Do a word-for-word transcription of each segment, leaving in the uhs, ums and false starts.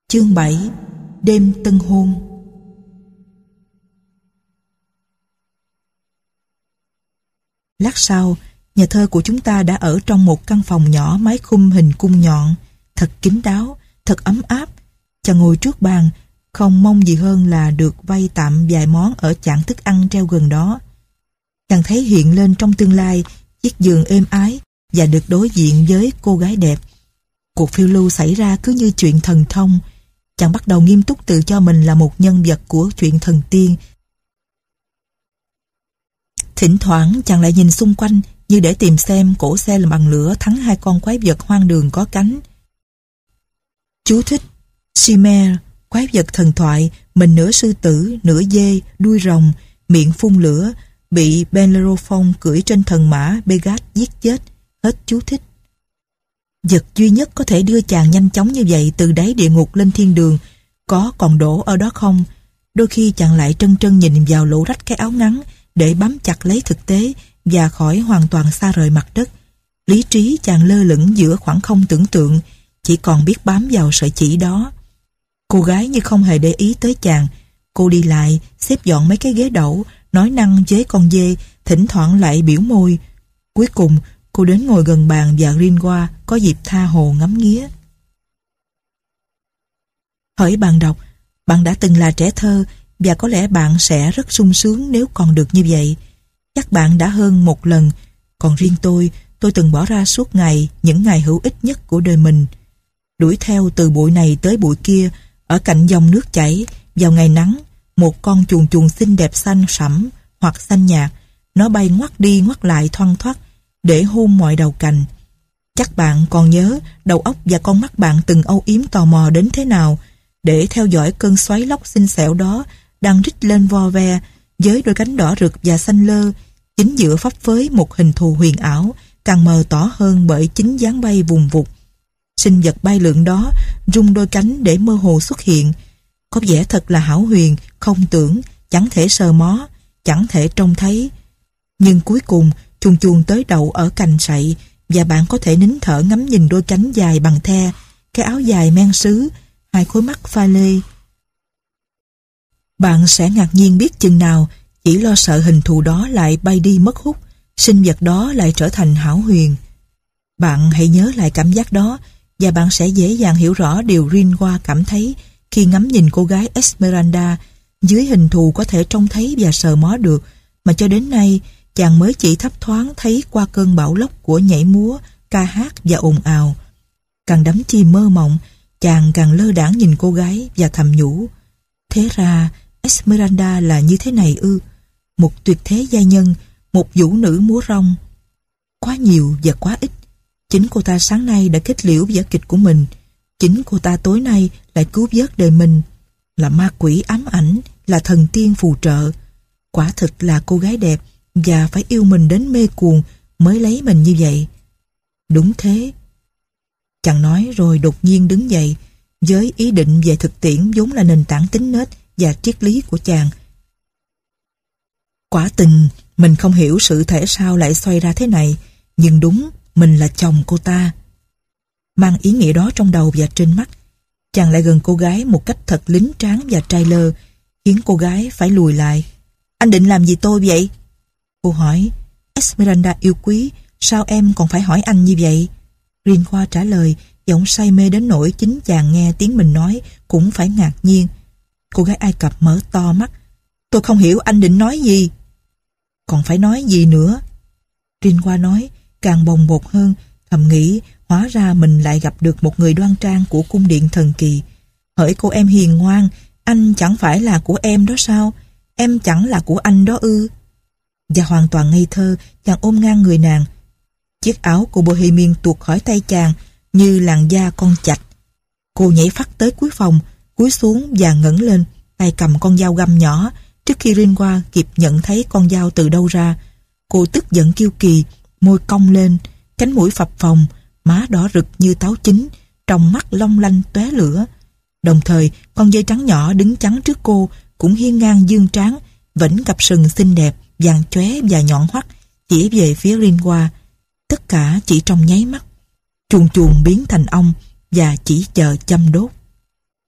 Chương bảy. Đêm tân hôn. Lát sau, nhà thơ của chúng ta đã ở trong một căn phòng nhỏ mái khung hình cung nhọn, thật kín đáo, thật ấm áp. Chàng ngồi trước bàn, không mong gì hơn là được vay tạm vài món ở chảng thức ăn treo gần đó. Chàng thấy hiện lên trong tương lai chiếc giường êm ái và được đối diện với cô gái đẹp. Cuộc phiêu lưu xảy ra cứ như chuyện thần thông. Chàng bắt đầu nghiêm túc tự cho mình là một nhân vật của chuyện thần tiên. Thỉnh thoảng chàng lại nhìn xung quanh như để tìm xem cỗ xe làm bằng lửa thắng hai con quái vật hoang đường có cánh. Chú thích: Chimère, quái vật thần thoại, mình nửa sư tử, nửa dê, đuôi rồng, miệng phun lửa, bị Bellerophon cưỡi trên thần mã Begat giết chết. Hết chú thích. Vật duy nhất có thể đưa chàng nhanh chóng như vậy từ đáy địa ngục lên thiên đường có còn đổ ở đó không? Đôi khi chàng lại trân trân nhìn vào lỗ rách cái áo ngắn để bám chặt lấy thực tế và khỏi hoàn toàn xa rời mặt đất. Lý trí chàng lơ lửng giữa khoảng không tưởng tượng, chỉ còn biết bám vào sợi chỉ đó. Cô gái như không hề để ý tới chàng. Cô đi lại, xếp dọn mấy cái ghế đẩu, nói năng với con dê, thỉnh thoảng lại biểu môi. Cuối cùng, cô đến ngồi gần bàn và Gringoire có dịp tha hồ ngắm nghía. Hỡi bạn đọc, bạn đã từng là trẻ thơ và có lẽ bạn sẽ rất sung sướng nếu còn được như vậy. Chắc bạn đã hơn một lần, còn riêng tôi, tôi từng bỏ ra suốt ngày những ngày hữu ích nhất của đời mình. Đuổi theo từ bụi này tới bụi kia, ở cạnh dòng nước chảy, vào ngày nắng, một con chuồn chuồn xinh đẹp xanh sẫm hoặc xanh nhạt, nó bay ngoắt đi ngoắt lại thoăn thoắt để hôn mọi đầu cành. Chắc bạn còn nhớ đầu óc và con mắt bạn từng âu yếm tò mò đến thế nào để theo dõi cơn xoáy lốc xinh xẻo đó đang rít lên vo ve với đôi cánh đỏ rực và xanh lơ, chính giữa phấp phới một hình thù huyền ảo càng mờ tỏ hơn bởi chính dáng bay vùng vụt. Sinh vật bay lượn đó rung đôi cánh để mơ hồ xuất hiện, có vẻ thật là hão huyền, không tưởng, chẳng thể sờ mó, chẳng thể trông thấy. Nhưng cuối cùng chuồn chuồn tới đậu ở cành sậy và bạn có thể nín thở ngắm nhìn đôi cánh dài bằng the, cái áo dài men sứ, hai khối mắt pha lê. Bạn sẽ ngạc nhiên biết chừng nào, chỉ lo sợ hình thù đó lại bay đi mất hút, sinh vật đó lại trở thành hão huyền. Bạn hãy nhớ lại cảm giác đó và bạn sẽ dễ dàng hiểu rõ điều Gringoire cảm thấy khi ngắm nhìn cô gái Esmeralda dưới hình thù có thể trông thấy và sờ mó được mà cho đến nay chàng mới chỉ thấp thoáng thấy qua cơn bão lốc của nhảy múa, ca hát và ồn ào. Càng đắm chìm mơ mộng, chàng càng lơ đãng nhìn cô gái và thầm nhủ: thế ra Esmeralda là như thế này ư? Một tuyệt thế giai nhân, một vũ nữ múa rong. Quá nhiều và quá ít. Chính cô ta sáng nay đã kết liễu vở kịch của mình. Chính cô ta tối nay lại cứu vớt đời mình. Là ma quỷ ám ảnh, là thần tiên phù trợ. Quả thực là cô gái đẹp và phải yêu mình đến mê cuồng mới lấy mình như vậy. Đúng thế. Chàng nói rồi đột nhiên đứng dậy với ý định về thực tiễn vốn là nền tảng tính nết và triết lý của chàng. Quả tình mình không hiểu sự thể sao lại xoay ra thế này, nhưng đúng, mình là chồng cô ta. Mang ý nghĩa đó trong đầu và trên mắt, chàng lại gần cô gái một cách thật lính tráng và trai lơ, khiến cô gái phải lùi lại. Anh định làm gì tôi vậy? Cô hỏi. Esmeralda yêu quý, sao em còn phải hỏi anh như vậy? Gringoire trả lời, giọng say mê đến nỗi chính chàng nghe tiếng mình nói cũng phải ngạc nhiên. Cô gái Ai Cập mở to mắt. Tôi không hiểu anh định nói gì. Còn phải nói gì nữa? Gringoire nói, càng bồng bột hơn, thầm nghĩ hóa ra mình lại gặp được một người đoan trang của cung điện thần kỳ. Hỡi cô em hiền ngoan, anh chẳng phải là của em đó sao? Em chẳng là của anh đó ư? Và hoàn toàn ngây thơ, chàng ôm ngang người nàng. Chiếc áo của Bohemian tuột khỏi tay chàng như làn da con chạch. Cô nhảy phắt tới cuối phòng, cúi xuống và ngẩng lên, tay cầm con dao găm nhỏ. Trước khi Gringoire kịp nhận thấy con dao từ đâu ra, cô tức giận kiêu kỳ, môi cong lên, cánh mũi phập phồng, má đỏ rực như táo chín, trong mắt long lanh tóe lửa. Đồng thời, con dê trắng nhỏ đứng chắn trước cô cũng hiên ngang dương tráng, vẫn cặp sừng xinh đẹp, vàng chóe và nhọn hoắt, chỉ về phía Gringoire. Tất cả chỉ trong nháy mắt. Chuồn chuồn biến thành ong và chỉ chờ châm đốt.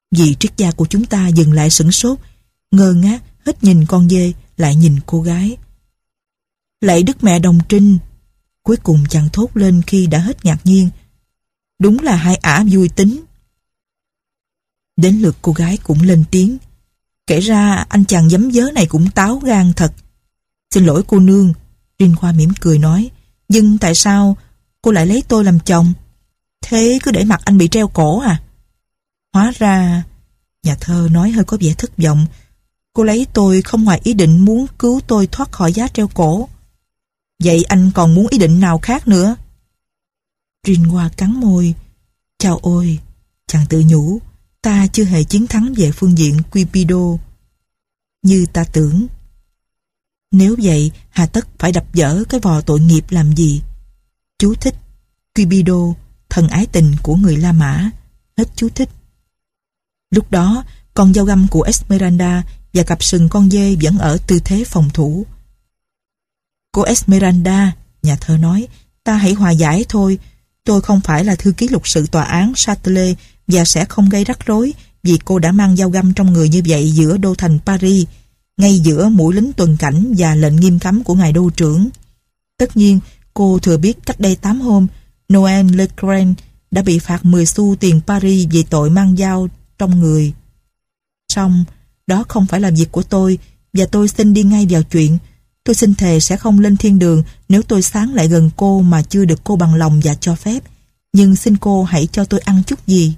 Vị triết gia của chúng ta dừng lại sửng sốt, ngơ ngác hết nhìn con dê lại nhìn cô gái. Lạy Đức Mẹ Đồng Trinh, cuối cùng chàng thốt lên khi đã hết ngạc nhiên. Đúng là hai ả vui tính. Đến lượt cô gái cũng lên tiếng. Kể ra anh chàng giấm dớ này cũng táo gan thật. Xin lỗi cô nương, Rin Hoa mỉm cười nói. Nhưng tại sao cô lại lấy tôi làm chồng? Thế cứ để mặc anh bị treo cổ à? Hóa ra, nhà thơ nói hơi có vẻ thất vọng. Cô lấy tôi không ngoài ý định muốn cứu tôi thoát khỏi giá treo cổ. Vậy anh còn muốn ý định nào khác nữa? Rin Hoa cắn môi. Chao ôi, chàng tự nhủ, ta chưa hề chiến thắng về phương diện Cupido như ta tưởng. Nếu vậy, hà tất phải đập dở cái vò tội nghiệp làm gì? Chú thích: Cupido, thần ái tình của người La Mã. Hết chú thích. Lúc đó, con dao găm của Esmeralda và cặp sừng con dê vẫn ở tư thế phòng thủ. Cô Esmeralda, nhà thơ nói, ta hãy hòa giải thôi. Tôi không phải là thư ký lục sự tòa án Châtelet và sẽ không gây rắc rối vì cô đã mang dao găm trong người như vậy giữa đô thành Paris, ngay giữa mũi lính tuần cảnh và lệnh nghiêm cấm của ngài đô trưởng. Tất nhiên, cô thừa biết cách đây tám hôm, Noël Legrand đã bị phạt mười xu tiền Paris vì tội mang dao trong người. Song, đó không phải là việc của tôi và tôi xin đi ngay vào chuyện. Tôi xin thề sẽ không lên thiên đường nếu tôi sáng lại gần cô mà chưa được cô bằng lòng và cho phép. Nhưng xin cô hãy cho tôi ăn chút gì.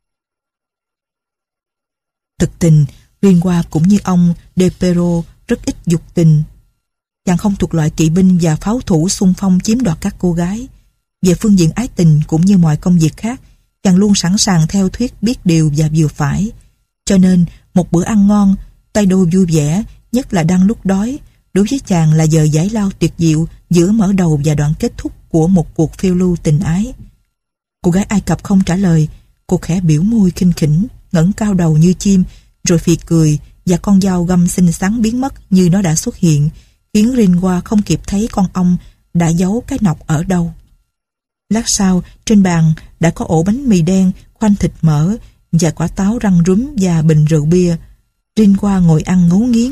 Thực tình, Rin Hoa cũng như ông De Pero rất ít dục tình. Chàng không thuộc loại kỵ binh và pháo thủ xung phong chiếm đoạt các cô gái. Về phương diện ái tình cũng như mọi công việc khác, chàng luôn sẵn sàng theo thuyết biết điều và vừa phải. Cho nên, một bữa ăn ngon, tay đôi vui vẻ, nhất là đang lúc đói, đối với chàng là giờ giải lao tuyệt diệu giữa mở đầu và đoạn kết thúc của một cuộc phiêu lưu tình ái. Cô gái Ai Cập không trả lời, cô khẽ biểu môi khinh khỉnh, ngẩng cao đầu như chim, rồi phì cười và con dao găm xinh xắn biến mất như nó đã xuất hiện, khiến Rin Hoa không kịp thấy con ong đã giấu cái nọc ở đâu. Lát sau, trên bàn đã có ổ bánh mì đen, khoanh thịt mỡ và quả táo răng rúm và bình rượu bia. Rin Hoa ngồi ăn ngấu nghiến,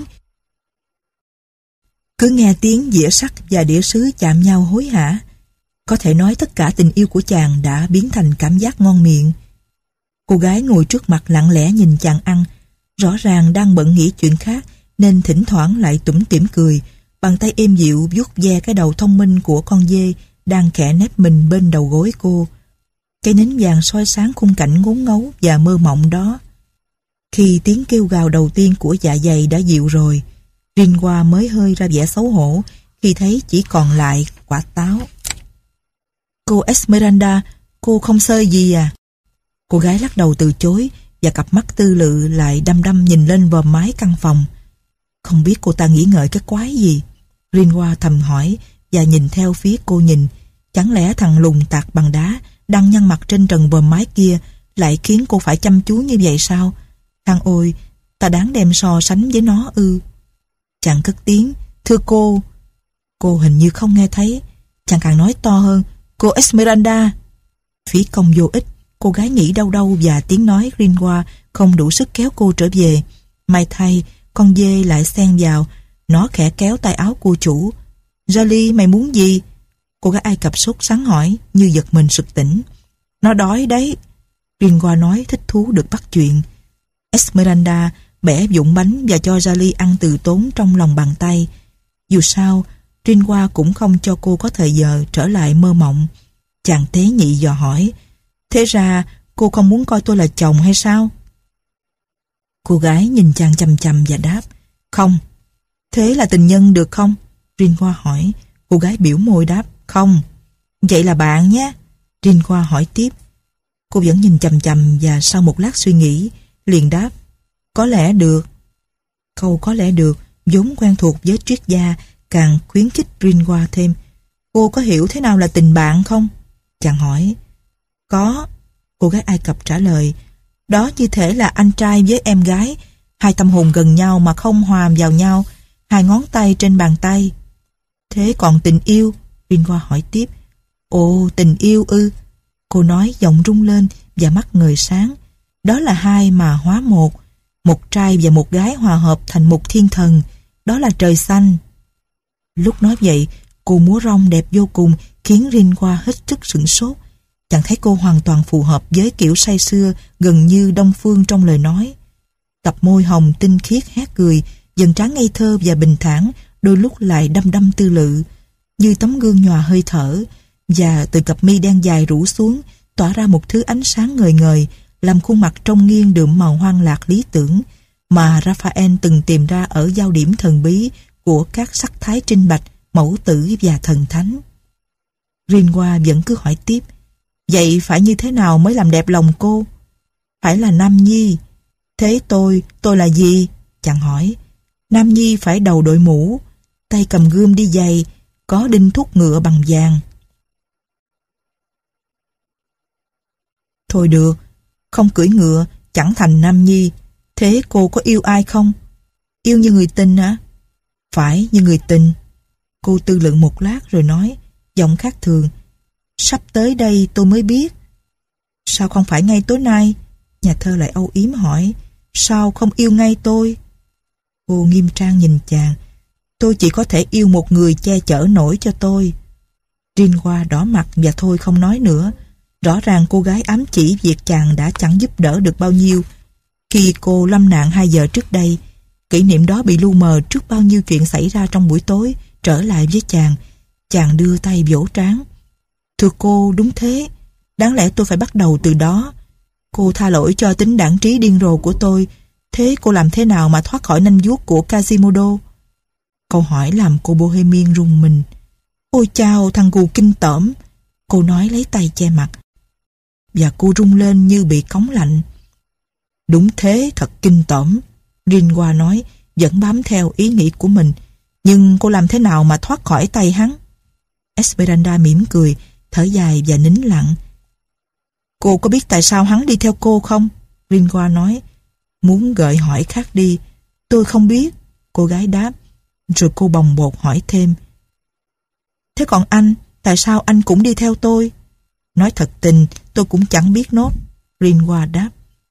cứ nghe tiếng dĩa sắt và đĩa sứ chạm nhau hối hả. Có thể nói tất cả tình yêu của chàng đã biến thành cảm giác ngon miệng. Cô gái ngồi trước mặt lặng lẽ nhìn chàng ăn, rõ ràng đang bận nghĩ chuyện khác nên thỉnh thoảng lại tủm tỉm cười, bàn tay êm dịu vuốt ve cái đầu thông minh của con dê đang khẽ nép mình bên đầu gối cô. Cái nến vàng soi sáng khung cảnh ngốn ngấu và mơ mộng đó. Khi tiếng kêu gào đầu tiên của dạ dày đã dịu rồi, Rin Hoa mới hơi ra vẻ xấu hổ khi thấy chỉ còn lại quả táo. Cô Esmeralda, cô không sơi gì à? Cô gái lắc đầu từ chối và cặp mắt tư lự lại đăm đăm nhìn lên vòm mái căn phòng. Không biết cô ta nghĩ ngợi cái quái gì? Rin Hoa thầm hỏi và nhìn theo phía cô nhìn. Chẳng lẽ thằng lùn tạc bằng đá đang nhăn mặt trên trần vòm mái kia lại khiến cô phải chăm chú như vậy sao? Thằng ôi, ta đáng đem so sánh với nó ư? Chàng cất tiếng, thưa cô. Cô hình như không nghe thấy. Chàng càng nói to hơn, cô Esmeralda. Phí công vô ích, cô gái nghĩ đau đau và tiếng nói Rin Hoa không đủ sức kéo cô trở về. May thay, con dê lại xen vào, nó khẽ kéo tay áo cô chủ. Jolly, mày muốn gì? Cô gái Ai Cập sốt sắng hỏi, như giật mình sực tỉnh. Nó đói đấy. Rin Hoa nói thích thú được bắt chuyện. Esmeralda bẻ vụn bánh và cho Jolly ăn từ tốn trong lòng bàn tay. Dù sao, Rin Hoa cũng không cho cô có thời giờ trở lại mơ mộng. Chàng tế nhị dò hỏi, thế ra cô không muốn coi tôi là chồng hay sao? Cô gái nhìn chàng chằm chằm và đáp, không. Thế là tình nhân được không? Rin Hoa hỏi. Cô gái biểu môi đáp, không. Vậy là bạn nhé. Rin Hoa hỏi tiếp. Cô vẫn nhìn chằm chằm và sau một lát suy nghĩ, liền đáp, có lẽ được. Câu có lẽ được vốn quen thuộc với triết gia càng khuyến khích Rin Hoa thêm. Cô có hiểu thế nào là tình bạn không? Chàng hỏi. Có. Cô gái Ai Cập trả lời. Đó như thể là anh trai với em gái, hai tâm hồn gần nhau mà không hòa vào nhau, hai ngón tay trên bàn tay. Thế còn tình yêu? Rin Hoa hỏi tiếp. Ồ, tình yêu ư? Cô nói giọng rung lên và mắt ngời sáng. Đó là hai mà hóa một. Một trai và một gái hòa hợp thành một thiên thần. Đó là trời xanh. Lúc nói vậy, cô múa rong đẹp vô cùng khiến Ringhua hết sức sửng sốt. Chàng thấy cô hoàn toàn phù hợp với kiểu say sưa gần như đông phương trong lời nói. Cặp môi hồng tinh khiết hát cười, dần trán ngây thơ và bình thản, đôi lúc lại đăm đăm tư lự, như tấm gương nhòa hơi thở, và từ cặp mi đen dài rủ xuống, tỏa ra một thứ ánh sáng ngời ngời, làm khuôn mặt trông nghiêng đượm màu hoang lạc lý tưởng, mà Raphael từng tìm ra ở giao điểm thần bí của các sắc thái trinh bạch, mẫu tử và thần thánh. Ringhua vẫn cứ hỏi tiếp, vậy phải như thế nào mới làm đẹp lòng cô? Phải là nam nhi. Thế tôi, tôi là gì? Chàng hỏi. Nam nhi phải đầu đội mũ, tay cầm gươm đi giày, có đinh thúc ngựa bằng vàng. Thôi được, không cưỡi ngựa, chẳng thành nam nhi. Thế cô có yêu ai không? Yêu như người tình hả? Phải, như người tình. Cô tư lượng một lát rồi nói, giọng khác thường, sắp tới đây tôi mới biết. Sao không phải ngay tối nay? Nhà thơ lại âu yếm hỏi, sao không yêu ngay tôi? Cô nghiêm trang nhìn chàng, tôi chỉ có thể yêu một người che chở nổi cho tôi. Ringhua đỏ mặt và thôi không nói nữa. Rõ ràng cô gái ám chỉ việc chàng đã chẳng giúp đỡ được bao nhiêu. Khi cô lâm nạn hai giờ trước đây, kỷ niệm đó bị lu mờ trước bao nhiêu chuyện xảy ra trong buổi tối. Trở lại với chàng, chàng đưa tay vỗ trán. Thưa cô, đúng thế. Đáng lẽ tôi phải bắt đầu từ đó. Cô tha lỗi cho tính đảng trí điên rồ của tôi. Thế cô làm thế nào mà thoát khỏi nanh vuốt của Quasimodo? Câu hỏi làm cô Bohemian rùng mình. Ôi chao, thằng gù kinh tởm. Cô nói lấy tay che mặt. Và cô rung lên như bị cống lạnh. Đúng thế, thật kinh tởm. Ringhua nói, vẫn bám theo ý nghĩ của mình. Nhưng cô làm thế nào mà thoát khỏi tay hắn? Esmeralda mỉm cười, thở dài và nín lặng. Cô có biết tại sao hắn đi theo cô không? Ringhua nói. Muốn gợi hỏi khác đi. Tôi không biết, cô gái đáp. Rồi cô bồng bột hỏi thêm. Thế còn anh, tại sao anh cũng đi theo tôi? Nói thật tình, tôi cũng chẳng biết nốt. Ringhua đáp.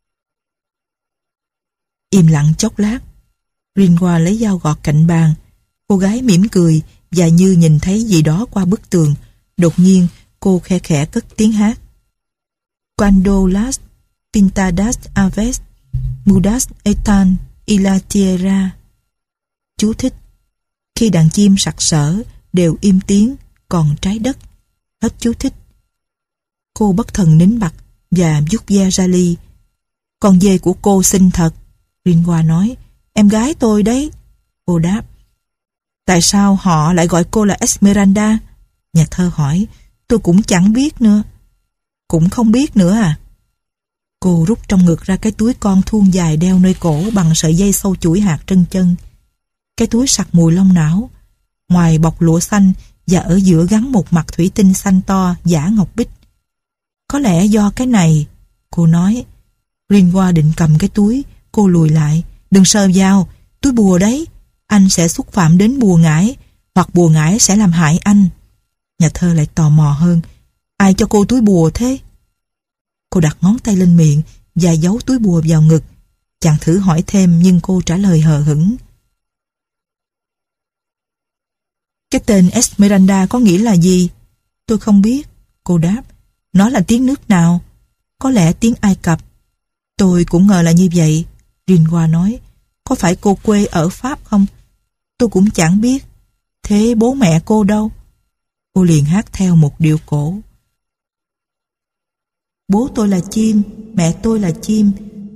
Im lặng chốc lát. Ringhua lấy dao gọt cạnh bàn. Cô gái mỉm cười và như nhìn thấy gì đó qua bức tường. Đột nhiên cô khe khẽ cất tiếng hát. Cuando las pintadas aves mudas están y la tierra. Chú thích. Khi đàn chim sặc sỡ đều im tiếng, còn trái đất. Hết chú thích. Cô bất thần nín bặt và vuốt ve ra ly. Con dê của cô xinh thật. Ringhua nói. Em gái tôi đấy. Cô đáp. Tại sao họ lại gọi cô là Esmeralda? Nhà thơ hỏi. Tôi cũng chẳng biết nữa. Cũng không biết nữa à? Cô rút trong ngực ra cái túi con thuôn dài đeo nơi cổ bằng sợi dây sâu chuỗi hạt trân chân. Cái túi sặc mùi lông não. Ngoài bọc lụa xanh và ở giữa gắn một mặt thủy tinh xanh to giả ngọc bích. Có lẽ do cái này, cô nói. Ringhua định cầm cái túi, cô lùi lại. Đừng sờ vào, túi bùa đấy. Anh sẽ xúc phạm đến bùa ngải, hoặc bùa ngải sẽ làm hại anh. Nhà thơ lại tò mò hơn. Ai cho cô túi bùa thế? Cô đặt ngón tay lên miệng và giấu túi bùa vào ngực. Chàng thử hỏi thêm nhưng cô trả lời hờ hững. Cái tên Esmeralda có nghĩa là gì? Tôi không biết. Cô đáp. Nó là tiếng nước nào? Có lẽ tiếng Ai Cập. Tôi cũng ngờ là như vậy. Ringhua nói. Có phải cô quê ở Pháp không? Tôi cũng chẳng biết. Thế bố mẹ cô đâu? Cô liền hát theo một điệu cổ. Bố tôi là chim, mẹ tôi là chim.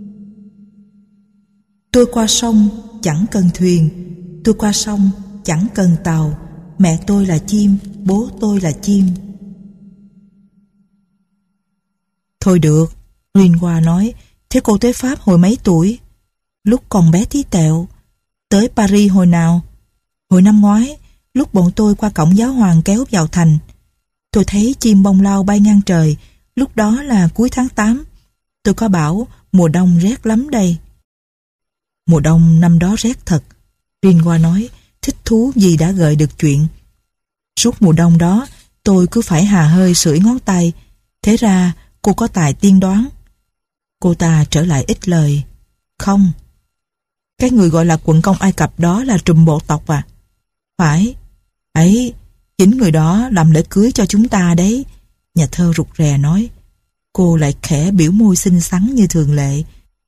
Tôi qua sông, chẳng cần thuyền. Tôi qua sông, chẳng cần tàu. Mẹ tôi là chim, bố tôi là chim. Thôi được, Ringhua nói. Thế cô tới Pháp hồi mấy tuổi? Lúc còn bé tí tẹo. Tới Paris hồi nào? Hồi năm ngoái, lúc bọn tôi qua cổng giáo hoàng kéo vào thành. Tôi thấy chim bông lau bay ngang trời. Lúc đó là cuối tháng tám. Tôi có bảo mùa đông rét lắm đây. Mùa đông năm đó rét thật. Ringhua nói, thích thú vì đã gợi được chuyện. Suốt mùa đông đó, tôi cứ phải hà hơi sưởi ngón tay. Thế ra cô có tài tiên đoán. Cô Cô ta trở lại ít lời. Không. Cái người gọi là quận công Ai Cập đó là trùm bộ tộc à? Phải. Ấy, chính người đó làm lễ cưới cho chúng ta đấy. Nhà thơ rụt rè nói. Cô lại khẽ biểu môi xinh xắn như thường lệ.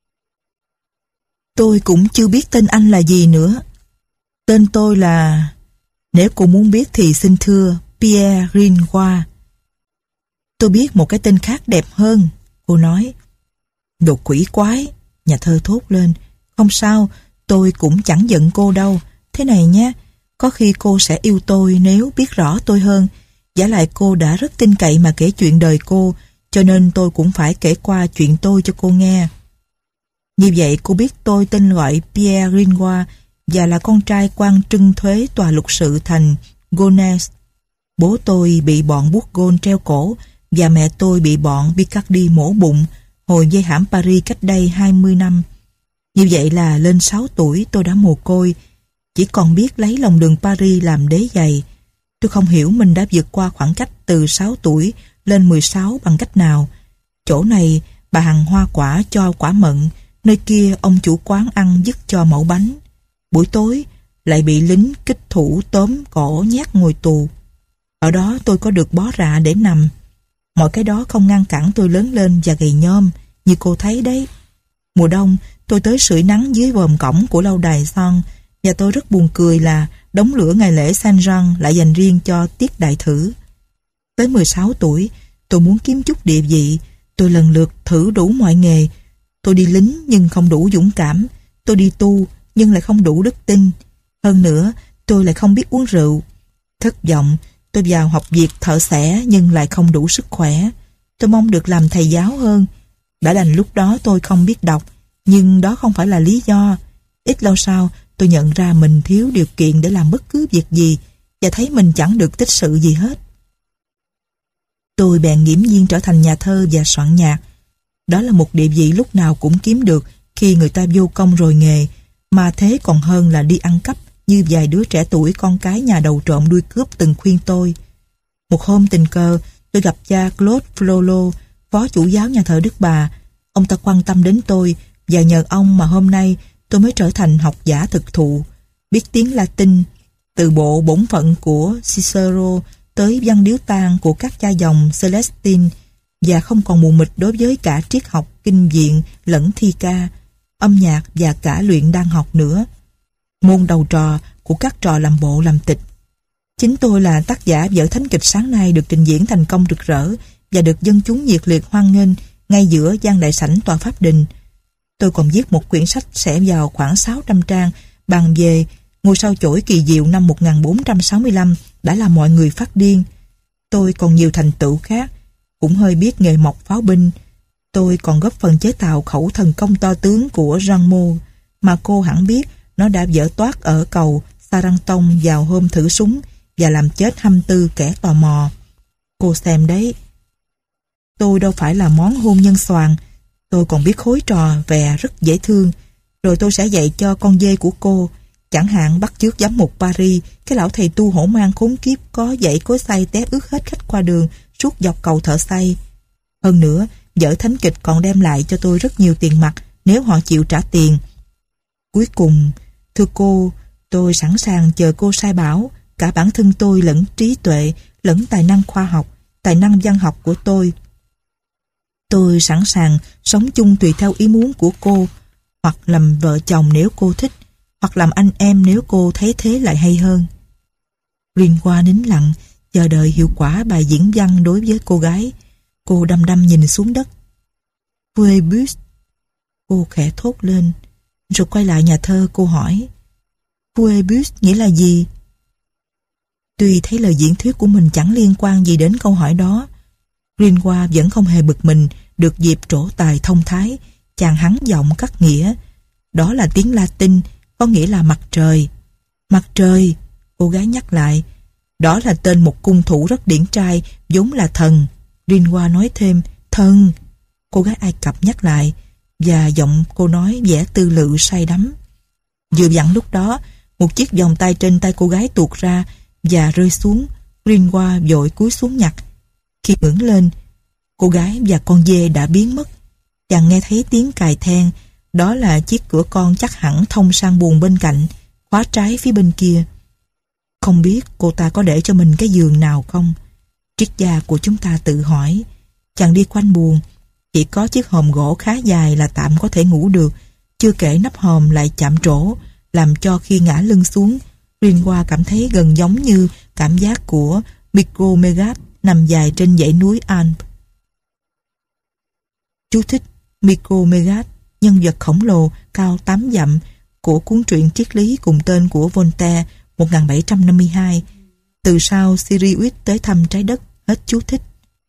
Tôi cũng chưa biết tên anh là gì nữa. Tên tôi là... Nếu cô muốn biết thì xin thưa Pierre Gringoire. Tôi biết một cái tên khác đẹp hơn, cô nói. Đồ quỷ quái, nhà thơ thốt lên. Không sao, tôi cũng chẳng giận cô đâu. Thế này nhé, có khi cô sẽ yêu tôi nếu biết rõ tôi hơn. Giả lại cô đã rất tin cậy mà kể chuyện đời cô, cho nên tôi cũng phải kể qua chuyện tôi cho cô nghe. Như vậy cô biết tôi tên gọi Pierre Gringoire và là con trai quan trưng thuế tòa lục sự thành Gonesse. Bố tôi bị bọn Bourgogne treo cổ và mẹ tôi bị bọn Picardy mổ bụng hồi vây hãm Paris cách đây hai mươi năm. Như vậy là lên sáu tuổi tôi đã mồ côi, chỉ còn biết lấy lòng đường Paris làm đế giày. Tôi không hiểu mình đã vượt qua khoảng cách từ sáu tuổi lên mười sáu bằng cách nào. Chỗ này bà hằng hoa quả cho quả mận, nơi kia ông chủ quán ăn dứt cho mẩu bánh. Buổi tối lại bị lính kích thủ tóm cổ nhát ngồi tù. Ở đó tôi có được bó rạ để nằm. Mọi cái đó không ngăn cản tôi lớn lên và gầy nhom như cô thấy đấy. Mùa đông tôi tới sưởi nắng dưới vòm cổng của lâu đài son, và tôi rất buồn cười là đống lửa ngày lễ Saint Jean lại dành riêng cho tiết đại thử. Tới mười sáu tuổi tôi muốn kiếm chút địa vị. Tôi lần lượt thử đủ mọi nghề. Tôi đi lính nhưng không đủ dũng cảm. Tôi đi tu nhưng lại không đủ đức tin. Hơn nữa tôi lại không biết uống rượu. Thất vọng, tôi vào học việc thợ xẻ nhưng lại không đủ sức khỏe. Tôi mong được làm thầy giáo hơn. Đã đành lúc đó tôi không biết đọc, nhưng đó không phải là lý do. Ít lâu sau tôi nhận ra mình thiếu điều kiện để làm bất cứ việc gì và thấy mình chẳng được tích sự gì hết. Tôi bèn nghiễm nhiên trở thành nhà thơ và soạn nhạc. Đó là một địa vị lúc nào cũng kiếm được khi người ta vô công rồi nghề, mà thế còn hơn là đi ăn cắp như vài đứa trẻ tuổi con cái nhà đầu trộm đuôi cướp từng khuyên tôi. Một hôm tình cờ tôi gặp cha Claude Flolo, phó chủ giáo nhà thờ Đức Bà. Ông ta quan tâm đến tôi và nhờ ông mà hôm nay tôi mới trở thành học giả thực thụ, biết tiếng Latin, từ bộ bổn phận của Cicero tới văn điếu tang của các cha dòng Celestine, và không còn mù mịt đối với cả triết học, kinh viện lẫn thi ca, âm nhạc và cả luyện đan học nữa. Môn đầu trò của các trò làm bộ làm tịch. Chính tôi là tác giả vở thánh kịch sáng nay được trình diễn thành công rực rỡ và được dân chúng nhiệt liệt hoan nghênh ngay giữa gian đại sảnh tòa pháp đình. Tôi còn viết một quyển sách sẽ vào khoảng sáu trăm trang bàn về ngôi sao chổi kỳ diệu năm một nghìn bốn trăm sáu mươi lăm đã làm mọi người phát điên. Tôi còn nhiều thành tựu khác, cũng hơi biết nghề mộc pháo binh. Tôi còn góp phần chế tạo khẩu thần công to tướng của Jean Mou, mà cô hẳn biết nó đã vỡ toác ở cầu Saranton vào hôm thử súng và làm chết hai mươi tư kẻ tò mò. Cô xem đấy. Tôi đâu phải là món hôn nhân xoàn. Tôi còn biết khối trò vè rất dễ thương. Rồi tôi sẽ dạy cho con dê của cô, chẳng hạn bắt chước giám mục Paris, cái lão thầy tu hổ mang khốn kiếp có dãy cối xay té ướt hết khách qua đường suốt dọc cầu thợ xay. Hơn nữa, vở thánh kịch còn đem lại cho tôi rất nhiều tiền mặt nếu họ chịu trả tiền. Cuối cùng, thưa cô, tôi sẵn sàng chờ cô sai bảo cả bản thân tôi lẫn trí tuệ, lẫn tài năng khoa học, tài năng văn học của tôi. Tôi sẵn sàng sống chung tùy theo ý muốn của cô, hoặc làm vợ chồng nếu cô thích, hoặc làm anh em nếu cô thấy thế lại hay hơn. Gringoire nín lặng, chờ đợi hiệu quả bài diễn văn đối với cô gái. Cô đăm đăm nhìn xuống đất. Phoebus, cô khẽ thốt lên. Rồi quay lại nhà thơ, cô hỏi, Phoebus nghĩa là gì? Tuy thấy lời diễn thuyết của mình chẳng liên quan gì đến câu hỏi đó, Gringoire vẫn không hề bực mình được dịp trổ tài thông thái. Chàng hắn giọng cắt nghĩa. Đó là tiếng Latin, có nghĩa là mặt trời. Mặt trời, cô gái nhắc lại. Đó là tên một cung thủ rất điển trai, vốn là thần. Gringoire nói thêm, thần. Cô gái Ai Cập nhắc lại, và giọng cô nói vẻ tư lự say đắm. Vừa vặn lúc đó, một chiếc vòng tay trên tay cô gái tuột ra và rơi xuống. Gringoire vội cúi xuống nhặt. Khi ngẩng lên, cô gái và con dê đã biến mất. Chàng nghe thấy tiếng cài then. Đó là chiếc cửa con chắc hẳn thông sang buồng bên cạnh, khóa trái phía bên kia. Không biết cô ta có để cho mình cái giường nào không? Triết gia của chúng ta tự hỏi. Chàng đi quanh buồng, chỉ có chiếc hòm gỗ khá dài là tạm có thể ngủ được, chưa kể nắp hòm lại chạm trổ, làm cho khi ngã lưng xuống, Ringhua cảm thấy gần giống như cảm giác của Micromegas nằm dài trên dãy núi Alps. Chú thích: Micromegas, nhân vật khổng lồ cao tám dặm của cuốn truyện triết lý cùng tên của Voltaire một nghìn bảy trăm năm mươi hai. Từ sau Sirius tới thăm trái đất. Hết chú thích.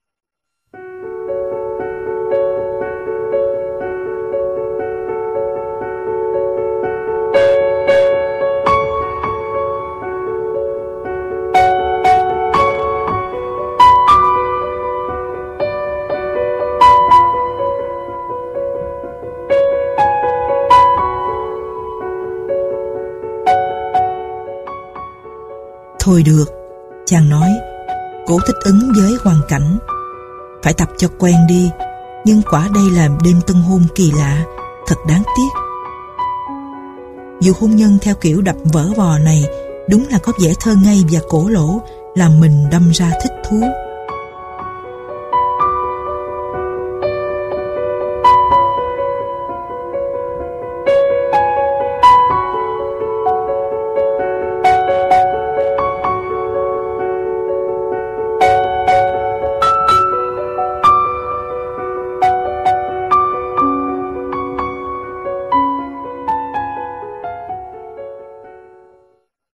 Thôi được, chàng nói, cố thích ứng với hoàn cảnh. Phải tập cho quen đi, nhưng quả đây là đêm tân hôn kỳ lạ, thật đáng tiếc. Vụ hôn nhân theo kiểu đập vỡ vò này đúng là có vẻ thơ ngây và cổ lỗ, làm mình đâm ra thích thú.